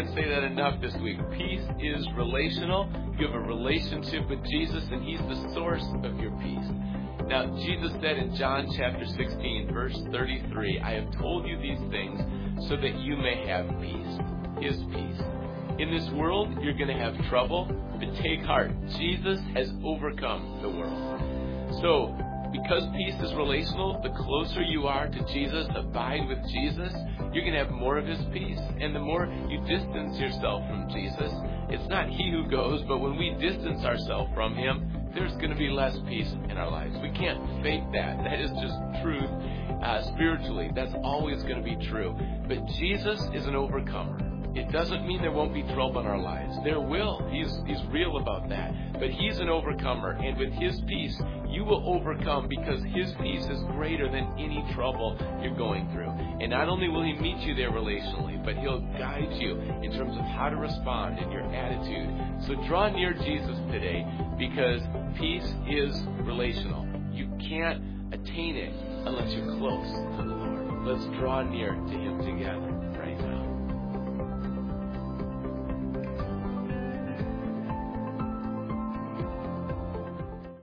can't say that enough this week. Peace is relational. You have a relationship with Jesus, and He's the source of your peace. Now, Jesus said in John chapter 16, verse 33, I have told you these things so that you may have peace. His peace. In this world, you're going to have trouble, but take heart. Jesus has overcome the world. So, because peace is relational, the closer you are to Jesus, abide with Jesus, you're going to have more of His peace. And the more you distance yourself from Jesus, it's not He who goes, but when we distance ourselves from Him, there's going to be less peace in our lives. We can't fake that. That is just truth spiritually. That's always going to be true. But Jesus is an overcomer. It doesn't mean there won't be trouble in our lives. There will. He's real about that. But He's an overcomer. And with His peace, you will overcome because His peace is greater than any trouble you're going through. And not only will He meet you there relationally, but He'll guide you in terms of how to respond in your attitude. So draw near Jesus today because peace is relational. You can't attain it unless you're close to the Lord. Let's draw near to Him together.